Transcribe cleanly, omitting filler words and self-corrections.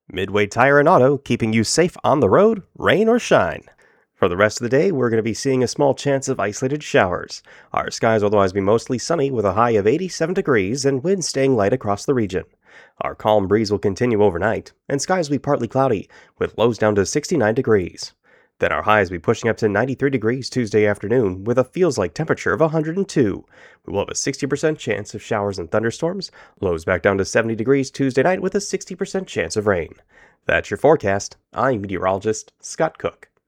Midway Tire and Auto, keeping you safe on the road, rain or shine. For the rest of the day, we're going to be seeing a small chance of isolated showers. Our skies will otherwise be mostly sunny with a high of 87 degrees and winds staying light across the region. Our calm breeze will continue overnight, and skies will be partly cloudy, with lows down to 69 degrees. Then our highs will be pushing up to 93 degrees Tuesday afternoon with a feels-like temperature of 102. We will have a 60% chance of showers and thunderstorms, lows back down to 70 degrees Tuesday night with a 60% chance of rain. That's your forecast. I'm meteorologist Scott Cook.